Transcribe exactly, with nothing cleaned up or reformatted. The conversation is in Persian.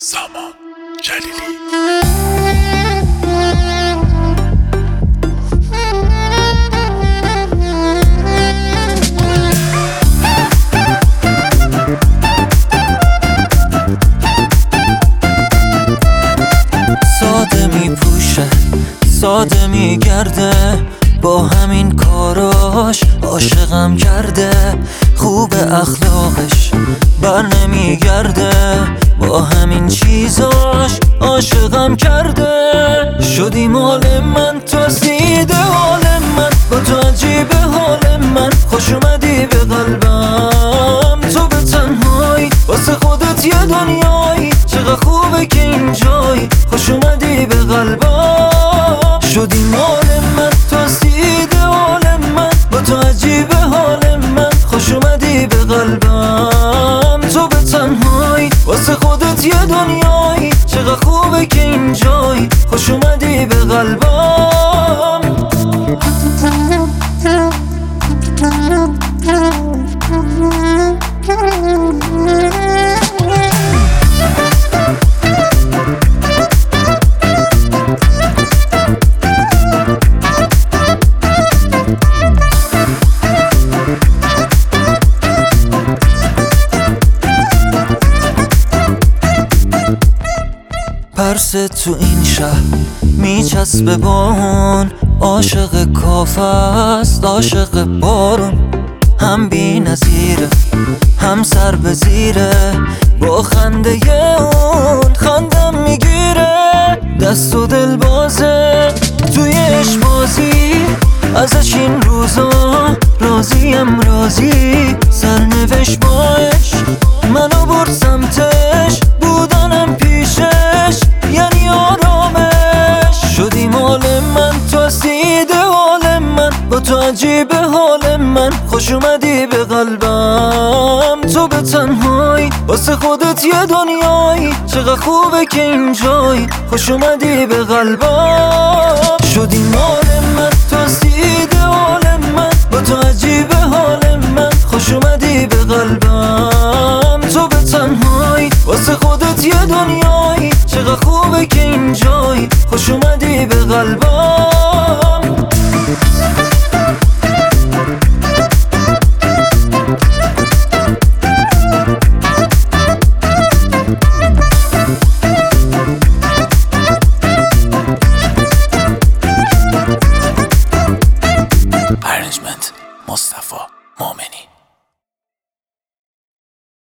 سامان جلیلی. ساده می پوشه ساده می گرده، با همین کاراش عاشقم کرده. خوب اخلاقش بر نمی گرده، با همین چیزاش عاشقم کرده. شدی مال من، تو سیده حال من، با تو عجیب حال من. خوش اومدی به قلبم، تو به تنهایی واسه خودت یه دنیایی. چقدر خوبه که اینجایی، خوش اومدی به قلبم. شدی مال من، تو سیده حال من، با تو عجیب حال من. خوش اومدی به قلبم، تو به تنهایی واسه خودت یه دنیایی. چقدر خوبه که اینجایی، خوش اومدی به قلبم. پرس تو این شهر میچسبه بارون، عاشق کافه است عاشق بارون. هم بی نظیره هم سر به زیره، با خنده اون خندم میگیره. دست و دل بازه توی عشق بازی، ازش این روزا راضیم راضی. سرنوشت با عشق منو برد سمتش، بودنم پیشش یعنی آرامش. شدی مال من، تو سیده حال من، با تو عجیب حال من. خوش اومدی به قلبم، تو به تنهایی واسه خودت یه دنیایی. چقدر خوبه که اینجایی، خوش اومدی به قلبم. شدی مال من، تو سیده حال من، با تو عجیب حال من. خوش اومدی به قلبم، تو به تنهایی واسه خودت یه دنیایی. چقدر خوبه که اینجایی، خوش اومدی به قلبم.